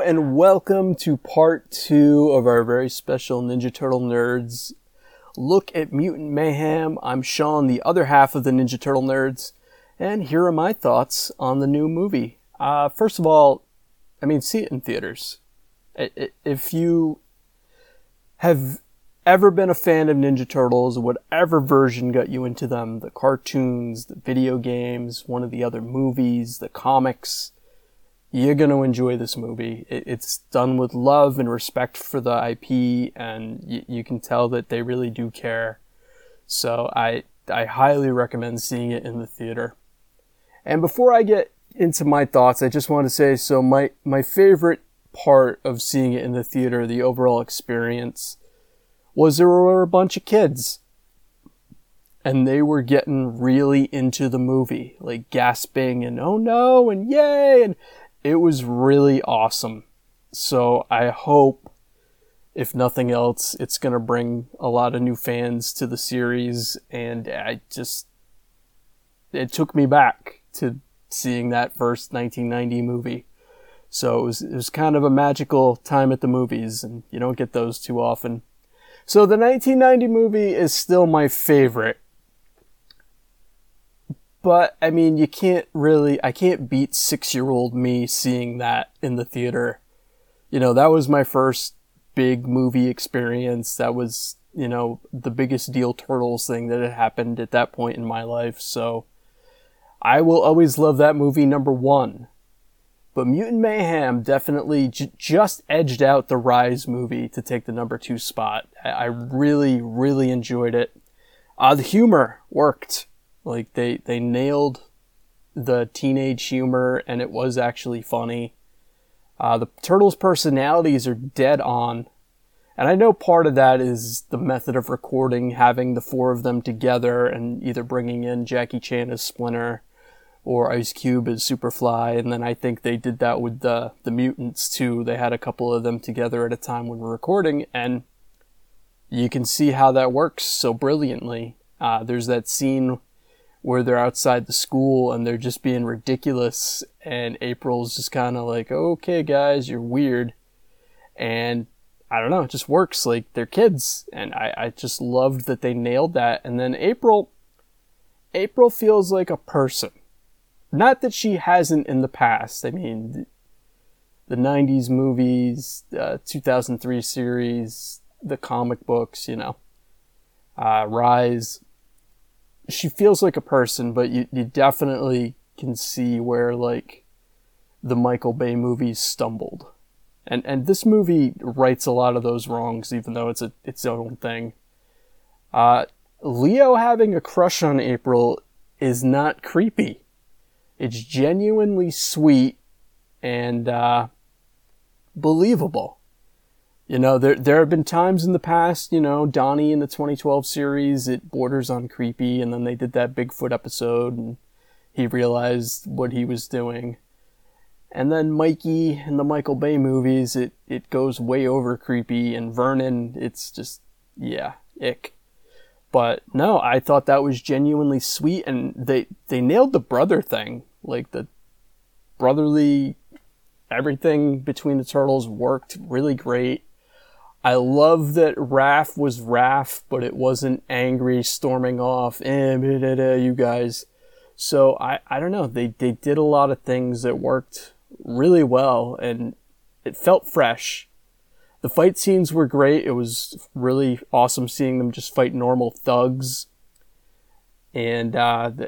and welcome to part 2 of our very special Ninja Turtle Nerds look at Mutant Mayhem. I'm Sean, the other half of the Ninja Turtle Nerds, and here are my thoughts on the new movie. First of all, see it in theaters. If you have ever been a fan of Ninja Turtles, whatever version got you into them, the cartoons, the video games, one of the other movies, the comics, you're going to enjoy this movie. It's done with love and respect for the IP, and you can tell that they really do care. So I highly recommend seeing it in the theater. And before I get into my thoughts, I just want to say, so my favorite part of seeing it in the theater, the overall experience, was there were a bunch of kids. And they were getting really into the movie, like gasping and oh no and yay, and it was really awesome. So I hope, if nothing else, it's going to bring a lot of new fans to the series. And it took me back to seeing that first 1990 movie. So it was kind of a magical time at the movies, and you don't get those too often. So the 1990 movie is still my favorite. But, I can't beat 6-year-old me seeing that in the theater. That was my first big movie experience. That was, the biggest deal Turtles thing that had happened at that point in my life. So, I will always love that movie number 1. But Mutant Mayhem definitely just edged out the Rise movie to take the number 2 spot. I really, really enjoyed it. The humor worked. Like, they nailed the teenage humor, and it was actually funny. The Turtles' personalities are dead on. And I know part of that is the method of recording, having the 4 of them together, and either bringing in Jackie Chan as Splinter, or Ice Cube as Superfly, and then I think they did that with the mutants, too. They had a couple of them together at a time when we're recording, and you can see how that works so brilliantly. There's that scene where they're outside the school and they're just being ridiculous, and April's just kind of like, okay guys, you're weird. And I don't know, it just works. Like, they're kids, and I just loved that they nailed that. And then April feels like a person. Not that she hasn't in the past. The 90s movies, 2003 series, the comic books, Rise. She feels like a person, but you definitely can see where, like, the Michael Bay movies stumbled. And this movie rights a lot of those wrongs, even though it's its own thing. Leo having a crush on April is not creepy. It's genuinely sweet and believable. There have been times in the past, Donnie in the 2012 series, it borders on creepy, and then they did that Bigfoot episode, and he realized what he was doing. And then Mikey in the Michael Bay movies, it goes way over creepy, and Vernon, it's just, ick. But no, I thought that was genuinely sweet, and they nailed the brother thing. Like, the brotherly, everything between the Turtles worked really great. I love that Raph was Raph, but it wasn't angry, storming off, you guys. So, I don't know, they did a lot of things that worked really well, and it felt fresh. The fight scenes were great. It was really awesome seeing them just fight normal thugs. And,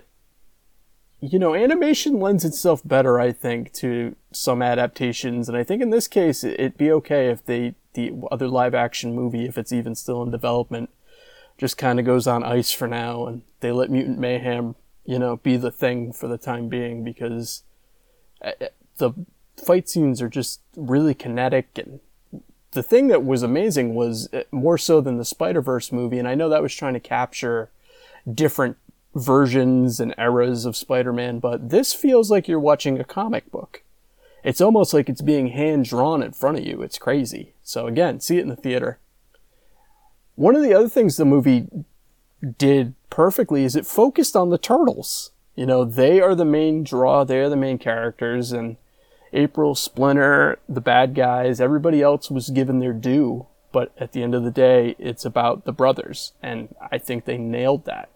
animation lends itself better, I think, to some adaptations. And I think in this case, it'd be okay if the other live-action movie, if it's even still in development, just kind of goes on ice for now, and they let Mutant Mayhem, be the thing for the time being, because the fight scenes are just really kinetic. And the thing that was amazing was, more so than the Spider-Verse movie, and I know that was trying to capture different versions and eras of Spider-Man, but this feels like you're watching a comic book. It's almost like it's being hand-drawn in front of you. It's crazy. So again, see it in the theater. One of the other things the movie did perfectly is it focused on the Turtles. They are the main draw. They are the main characters, and April, Splinter, the bad guys, everybody else was given their due. But at the end of the day, it's about the brothers. And I think they nailed that.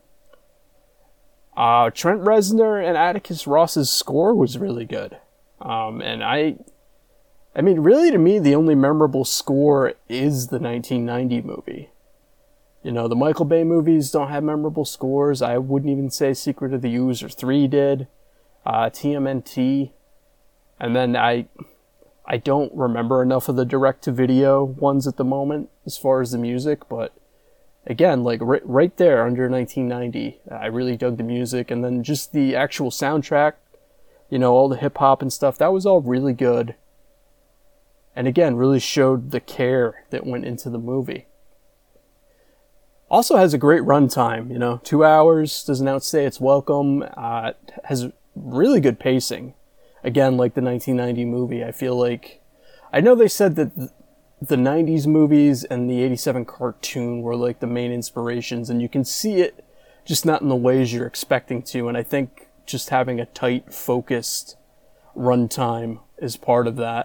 Trent Reznor and Atticus Ross's score was really good. And I mean, really to me, the only memorable score is the 1990 movie. You know, the Michael Bay movies don't have memorable scores. I wouldn't even say Secret of the Ooze or 3 did. TMNT. And then I don't remember enough of the direct-to-video ones at the moment as far as the music, but again, like right there under 1990, I really dug the music, and then just the actual soundtrack, you know, all the hip-hop and stuff, that was all really good. And again, really showed the care that went into the movie. Also has a great runtime, you know, 2 hours, doesn't outstay its welcome, has really good pacing. Again, like the 1990 movie, I feel like... I know they said that the 90s movies and the 87 cartoon were like the main inspirations, and you can see it, just not in the ways you're expecting to, and I think just having a tight, focused runtime is part of that.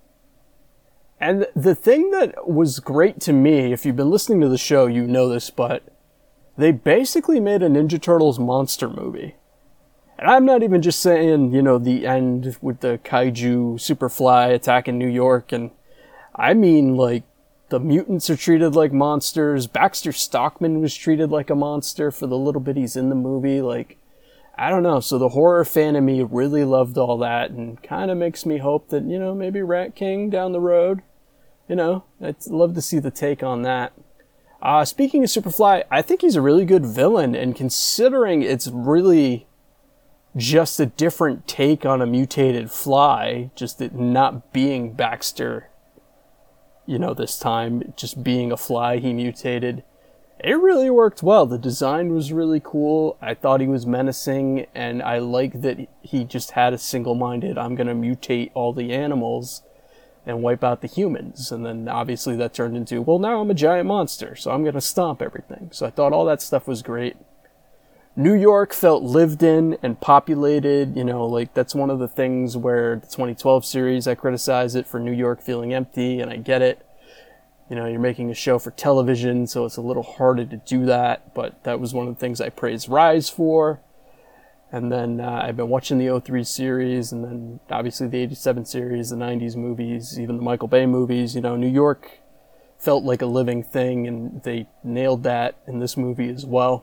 And the thing that was great to me, if you've been listening to the show, you know this, but they basically made a Ninja Turtles monster movie. And I'm not even just saying, you know, the end with the kaiju Superfly attacking New York, and I mean, like, the mutants are treated like monsters, Baxter Stockman was treated like a monster for the little bit he's in the movie, like, I don't know, so the horror fan in me really loved all that, and kind of makes me hope that, you know, maybe Rat King down the road, you know, I'd love to see the take on that. Speaking of Superfly, I think he's a really good villain, and considering it's really just a different take on a mutated fly, just it not being Baxter, you know, this time, just being a fly he mutated, it really worked well. The design was really cool. I thought he was menacing, and I like that he just had a single-minded, I'm gonna mutate all the animals and wipe out the humans. And then obviously that turned into, well, now I'm a giant monster, so I'm gonna stomp everything. So I thought all that stuff was great. New York felt lived in and populated, you know, like that's one of the things where the 2012 series, I criticize it for New York feeling empty, and I get it. You know, you're making a show for television, so it's a little harder to do that, but that was one of the things I praised Rise for. And then I've been watching the 03 series, and then obviously the 87 series, the 90s movies, even the Michael Bay movies. You know, New York felt like a living thing, and they nailed that in this movie as well.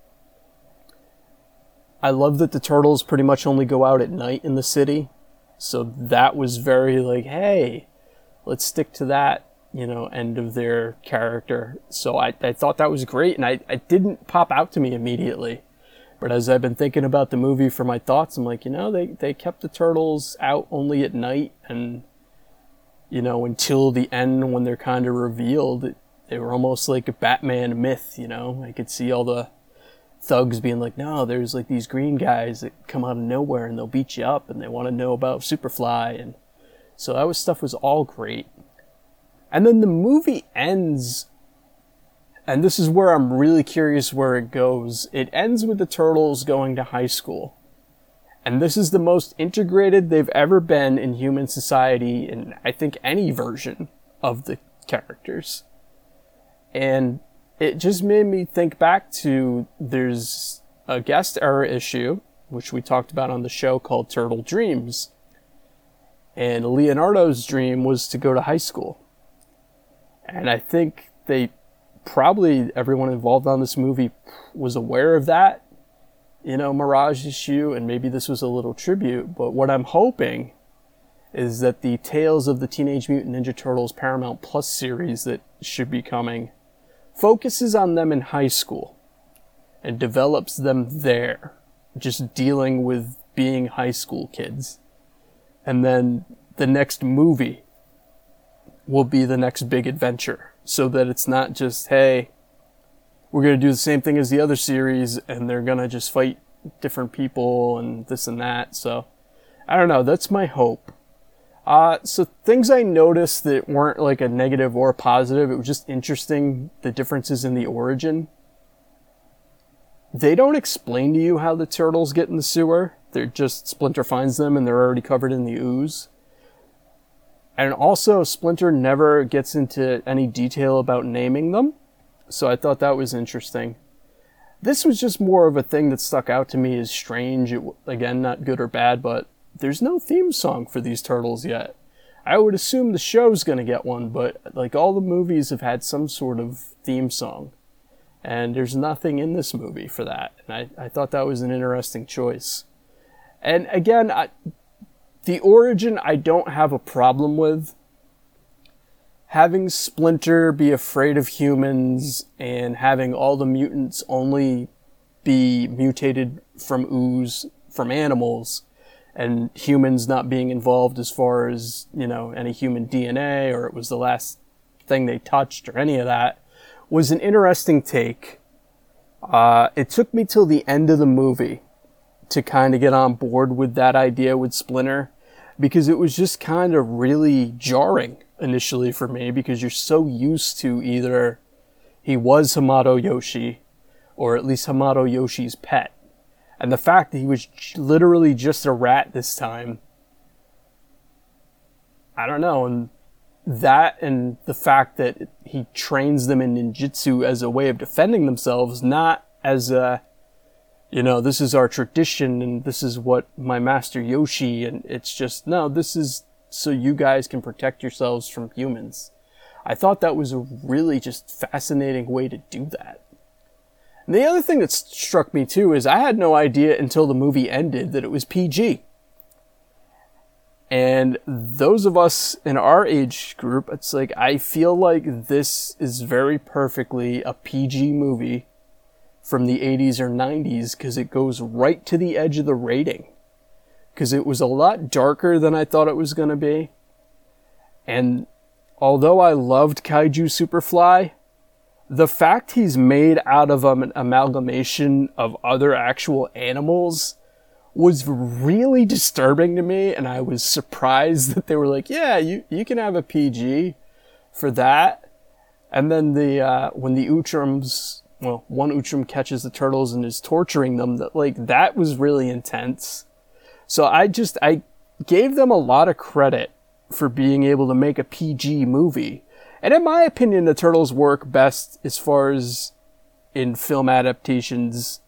I love that the Turtles pretty much only go out at night in the city. So that was very like, hey, let's stick to that, you know, end of their character. So I thought that was great, and it didn't pop out to me immediately. But as I've been thinking about the movie for my thoughts, I'm like, you know, they kept the Turtles out only at night, and, you know, until the end when they're kind of revealed, they were almost like a Batman myth, you know. I could see all the thugs being like, no, there's like these green guys that come out of nowhere and they'll beat you up and they want to know about Superfly. And so that stuff was all great. And then the movie ends, and this is where I'm really curious where it goes. It ends with the Turtles going to high school. And this is the most integrated they've ever been in human society in, I think, any version of the characters. And it just made me think back to, there's a guest era issue, which we talked about on the show, called Turtle Dreams. And Leonardo's dream was to go to high school. And I think probably everyone involved on this movie was aware of that, you know, Mirage issue, and maybe this was a little tribute. But what I'm hoping is that the Tales of the Teenage Mutant Ninja Turtles Paramount Plus series that should be coming focuses on them in high school and develops them there, just dealing with being high school kids. And then the next movie will be the next big adventure, so that it's not just, hey, we're going to do the same thing as the other series and they're going to just fight different people and this and that. So I don't know, that's my hope. So things I noticed that weren't like a negative or a positive, it was just interesting, the differences in the origin. They don't explain to you how the turtles get in the sewer. They're just, Splinter finds them and they're already covered in the ooze. And also, Splinter never gets into any detail about naming them, so I thought that was interesting. This was just more of a thing that stuck out to me as strange. Again, not good or bad, but there's no theme song for these turtles yet. I would assume the show's gonna get one, but like all the movies have had some sort of theme song. And there's nothing in this movie for that. And I thought that was an interesting choice. And again, the origin I don't have a problem with. Having Splinter be afraid of humans and having all the mutants only be mutated from ooze from animals and humans not being involved as far as, any human DNA, or it was the last thing they touched or any of that, was an interesting take. It took me till the end of the movie to kind of get on board with that idea with Splinter, because it was just kind of really jarring initially for me, because you're so used to either he was Hamato Yoshi, or at least Hamato Yoshi's pet. And the fact that he was literally just a rat this time, I don't know, and that and the fact that he trains them in ninjutsu as a way of defending themselves, not as a, this is our tradition and this is what my master Yoshi, and it's just, no, this is so you guys can protect yourselves from humans. I thought that was a really just fascinating way to do that. And the other thing that struck me too is I had no idea until the movie ended that it was PG. And those of us in our age group, it's like, I feel like this is very perfectly a PG movie from the 80s or 90s, because it goes right to the edge of the rating. Because it was a lot darker than I thought it was going to be. And although I loved Kaiju Superfly, the fact he's made out of an amalgamation of other actual animals was really disturbing to me, and I was surprised that they were like, yeah, you can have a PG for that. And then when the Utrams, one Utram catches the turtles and is torturing them, that was really intense. So I gave them a lot of credit for being able to make a PG movie. And in my opinion, the Turtles work best as far as in film adaptations,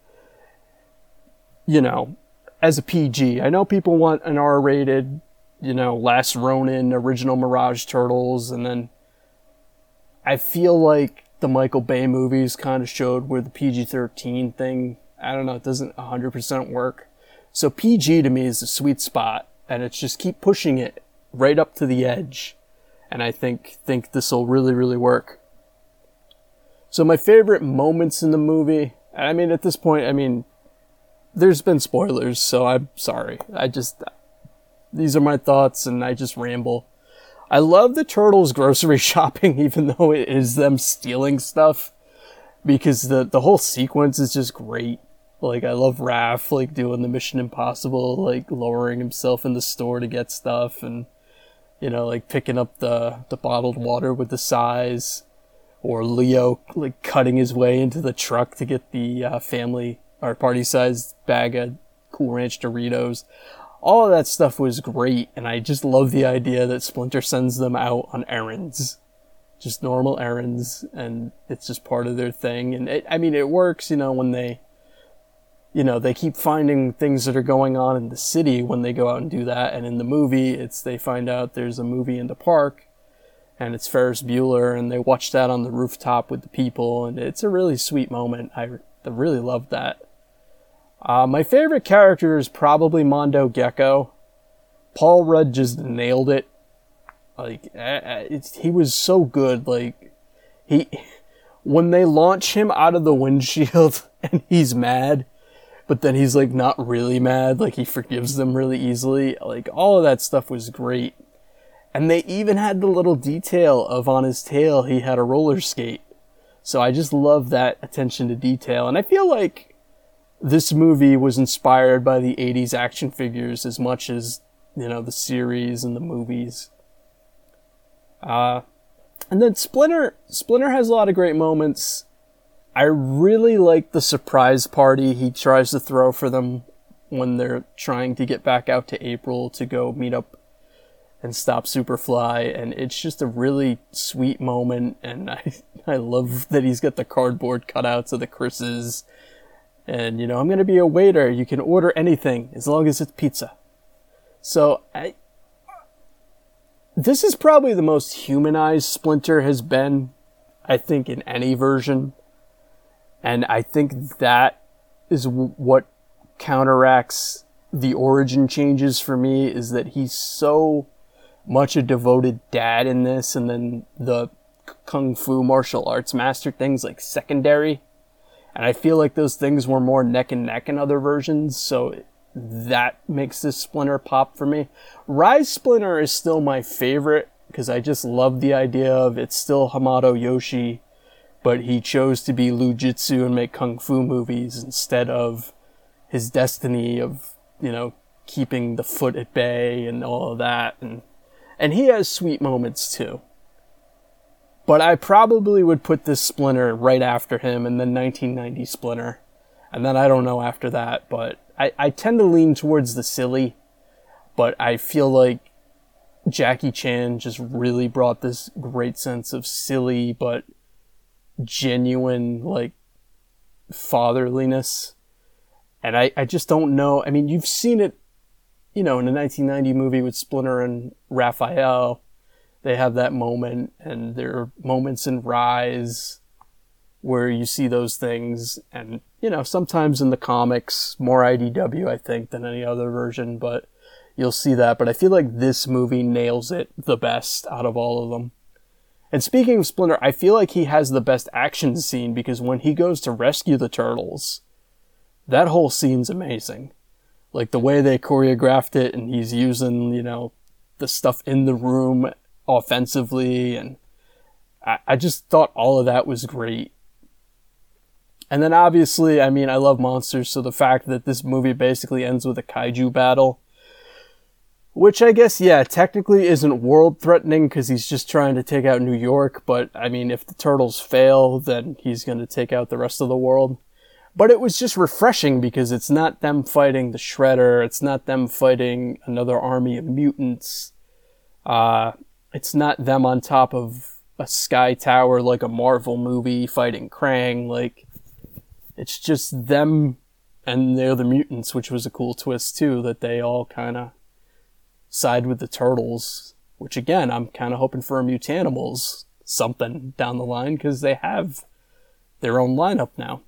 as a PG. I know people want an R-rated, Last Ronin, original Mirage Turtles, and then I feel like the Michael Bay movies kind of showed where the PG-13 thing, I don't know, it doesn't 100% work. So PG to me is the sweet spot, and it's just keep pushing it right up to the edge. And I think this will really, really work. So my favorite moments in the movie, at this point, there's been spoilers, so I'm sorry. These are my thoughts, and I just ramble. I love the Turtles grocery shopping, even though it is them stealing stuff, because the whole sequence is just great. I love Raph, doing the Mission Impossible, lowering himself in the store to get stuff, and, picking up the bottled water with the size, or Leo, cutting his way into the truck to get the family, or party-sized bag of Cool Ranch Doritos. All of that stuff was great, and I just love the idea that Splinter sends them out on errands. Just normal errands, and it's just part of their thing. And it works, when they keep finding things that are going on in the city when they go out and do that. And in the movie, they find out there's a movie in the park, and it's Ferris Bueller, and they watch that on the rooftop with the people, and it's a really sweet moment. I really loved that. My favorite character is probably Mondo Gecko. Paul Rudd just nailed it. He was so good. When they launch him out of the windshield and he's mad, but then he's not really mad, he forgives them really easily. All of that stuff was great. And they even had the little detail of on his tail he had a roller skate. So I just love that attention to detail. And I feel like this movie was inspired by the 80s action figures as much as, the series and the movies. And then Splinter has a lot of great moments. I really like the surprise party he tries to throw for them when they're trying to get back out to April to go meet up and stop Superfly, and it's just a really sweet moment, and I love that he's got the cardboard cutouts of the Chris's, and, you know, I'm gonna be a waiter, you can order anything, as long as it's pizza. So, this is probably the most humanized Splinter has been, I think, in any version, and I think that is what counteracts the origin changes for me, is that he's so much a devoted dad in this, and then the kung fu martial arts master things like secondary, and I feel like those things were more neck and neck in other versions, so that makes this Splinter pop for me. Rise Splinter is still my favorite because I just love the idea of it's still Hamato Yoshi, but he chose to be Liu Jitsu and make kung fu movies instead of his destiny of, you know, keeping the foot at bay and all of that, and he has sweet moments too. But I probably would put this Splinter right after him, and then 1990 Splinter. And then I don't know after that, but I tend to lean towards the silly. But I feel like Jackie Chan just really brought this great sense of silly, but genuine, like, fatherliness. And I just don't know. I mean, you've seen it, you know, in a 1990 movie with Splinter and Raphael, they have that moment, and there are moments in Rise where you see those things, and, you know, sometimes in the comics, more IDW, I think, than any other version, but you'll see that. But I feel like this movie nails it the best out of all of them. And speaking of Splinter, I feel like he has the best action scene, because when he goes to rescue the turtles, that whole scene's amazing. Like, the way they choreographed it, and he's using, you know, the stuff in the room offensively, and I just thought all of that was great. And then obviously, I mean, I love monsters, so the fact that this movie basically ends with a kaiju battle, which I guess, yeah, technically isn't world-threatening because he's just trying to take out New York, but I mean, if the turtles fail, then he's going to take out the rest of the world. But it was just refreshing because it's not them fighting the Shredder. It's not them fighting another army of mutants. It's not them on top of a sky tower like a Marvel movie fighting Krang. Like, it's just them and they're the mutants, which was a cool twist too, that they all kind of side with the turtles. Which again, I'm kind of hoping for a Mutanimals something down the line because they have their own lineup now.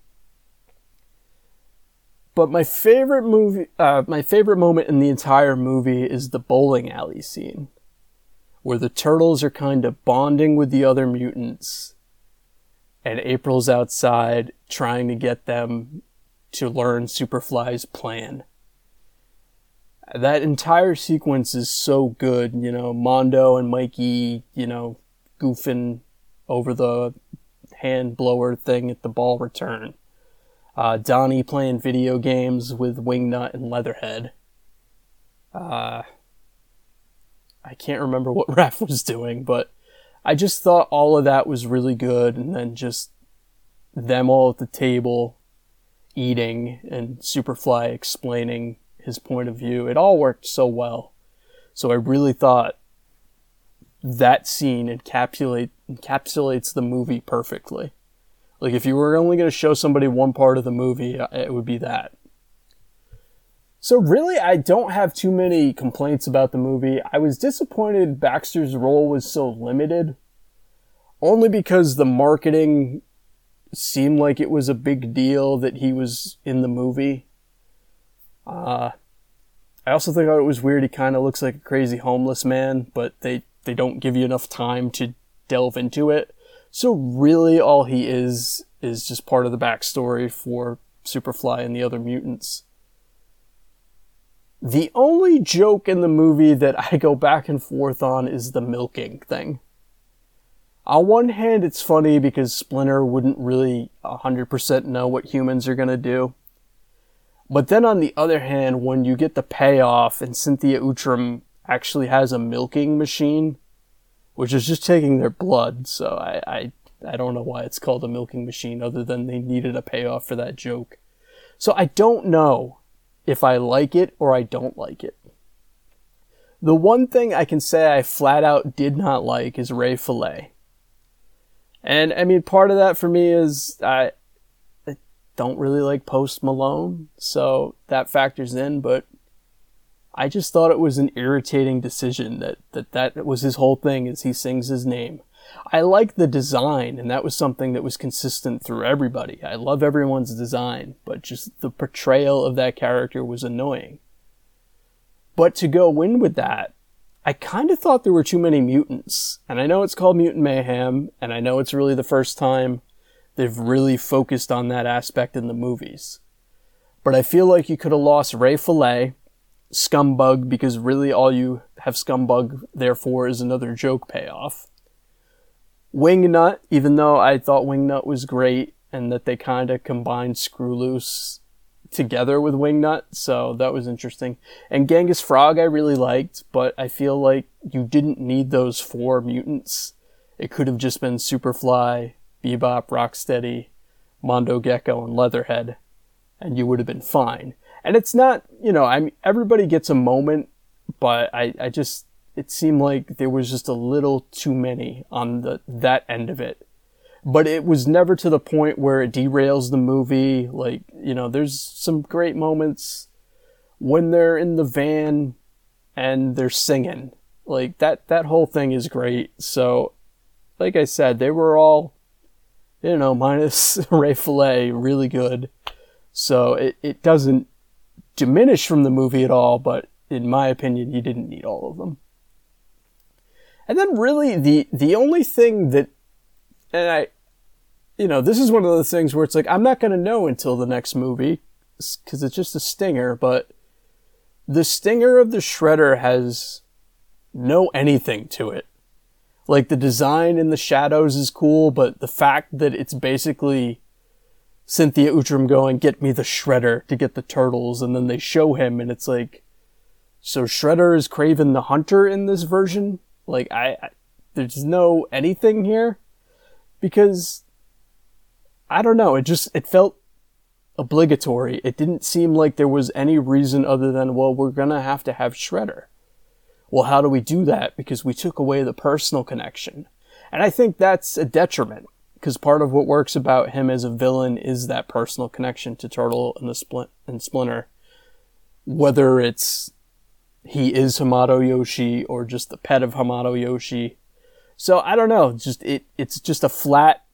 But my favorite moment in the entire movie is the bowling alley scene, where the turtles are kind of bonding with the other mutants, and April's outside trying to get them to learn Superfly's plan. That entire sequence is so good, you know, Mondo and Mikey, you know, goofing over the hand blower thing at the ball return. Donnie playing video games with Wingnut and Leatherhead. I can't remember what Raph was doing, but I just thought all of that was really good, and then just them all at the table eating and Superfly explaining his point of view. It all worked so well. So I really thought that scene encapsulates the movie perfectly. Like, if you were only going to show somebody one part of the movie, it would be that. So really, I don't have too many complaints about the movie. I was disappointed Baxter's role was so limited, only because the marketing seemed like it was a big deal that he was in the movie. I also think it was weird he kind of looks like a crazy homeless man, but they don't give you enough time to delve into it. So really all he is just part of the backstory for Superfly and the other mutants. The only joke in the movie that I go back and forth on is the milking thing. On one hand, it's funny because Splinter wouldn't really 100% know what humans are going to do. But then on the other hand, when you get the payoff and Cynthia Outram actually has a milking machine, which is just taking their blood, so I don't know why it's called a milking machine other than they needed a payoff for that joke. So I don't know if I like it or I don't like it. The one thing I can say I flat out did not like is Ray Fillet. And I mean, part of that for me is I don't really like Post Malone, so that factors in, but I just thought it was an irritating decision that was his whole thing, is he sings his name. I like the design, and that was something that was consistent through everybody. I love everyone's design, but just the portrayal of that character was annoying. But to go in with that, I kind of thought there were too many mutants. And I know it's called Mutant Mayhem, and I know it's really the first time they've really focused on that aspect in the movies. But I feel like you could have lost Ray Fillet, Scumbug, because really all you have Scumbug there for is another joke payoff. Wingnut, even though I thought Wingnut was great, and that they kind of combined Screw Loose together with Wingnut, so that was interesting. And Genghis Frog I really liked, but I feel like you didn't need those 4 mutants. It could have just been Superfly, Bebop, Rocksteady, Mondo Gecko, and Leatherhead, and you would have been fine. And it's not, everybody gets a moment, but I just, it seemed like there was just a little too many on that end of it. But it was never to the point where it derails the movie. Like, there's some great moments when they're in the van and they're singing. Like, that whole thing is great. So, like I said, they were all, minus Ray Fillet, really good. So it doesn't diminish from the movie at all, but in my opinion, you didn't need all of them. And then really the only thing that, and this is one of those things where it's like, I'm not going to know until the next movie, because it's just a stinger, but the stinger of the Shredder has no anything to it. Like, the design in the shadows is cool, but the fact that it's basically Cynthia Outram going, get me the Shredder to get the turtles, and then they show him, and it's like, so Shredder is Kraven the Hunter in this version? Like, there's no anything here, because I don't know, it felt obligatory. It didn't seem like there was any reason other than, well, we're gonna have Shredder. Well, how do we do that? Because we took away the personal connection. And I think that's a detriment, because part of what works about him as a villain is that personal connection to Turtle and Splinter. Whether it's he is Hamato Yoshi or just the pet of Hamato Yoshi. So I don't know, it's just a flat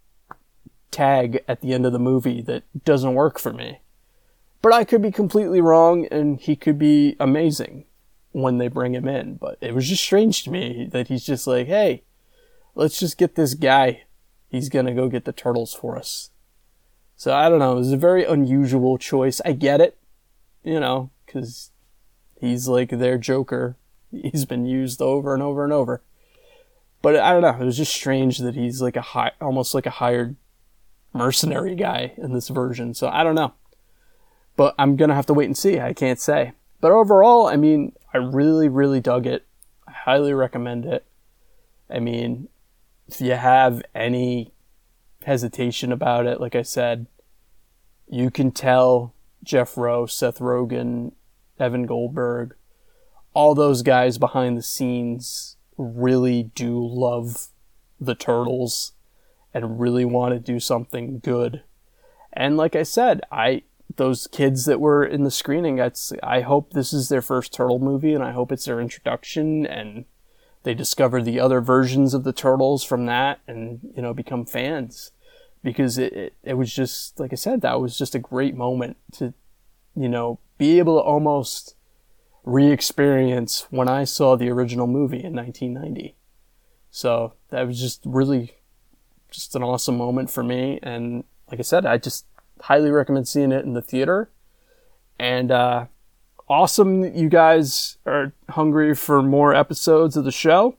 tag at the end of the movie that doesn't work for me. But I could be completely wrong, and he could be amazing when they bring him in. But it was just strange to me that he's just like, hey, let's just get this guy. He's gonna go get the turtles for us. So I don't know, it was a very unusual choice. I get it, because he's like their Joker. He's been used over and over and over. But I don't know, it was just strange that he's like almost like a hired mercenary guy in this version. So I don't know. But I'm gonna have to wait and see. I can't say. But overall, I mean, I really, really dug it. I highly recommend it. I mean, if you have any hesitation about it, like I said, you can tell Jeff Rowe, Seth Rogen, Evan Goldberg, all those guys behind the scenes really do love the Turtles and really want to do something good. And like I said, those kids that were in the screening, I hope this is their first Turtle movie, and I hope it's their introduction, and they discover the other versions of the Turtles from that and, become fans. Because it was just, like I said, that was just a great moment to, be able to almost re-experience when I saw the original movie in 1990. So that was just really just an awesome moment for me. And like I said, I just highly recommend seeing it in the theater. And awesome that you guys are hungry for more episodes of the show.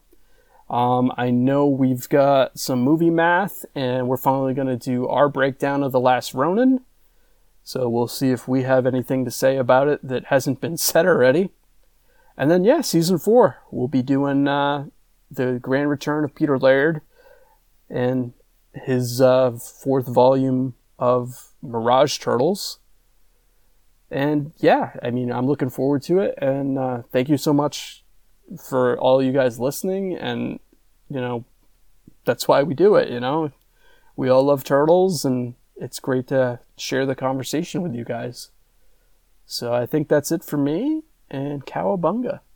I know we've got some movie math, and we're finally going to do our breakdown of The Last Ronin. So we'll see if we have anything to say about it that hasn't been said already. And then, season 4, we'll be doing the grand return of Peter Laird and his 4th volume of Mirage Turtles. And I'm looking forward to it. And thank you so much for all you guys listening, and, you know, that's why we do it, you know. We all love turtles, and it's great to share the conversation with you guys. So I think that's it for me, and cowabunga.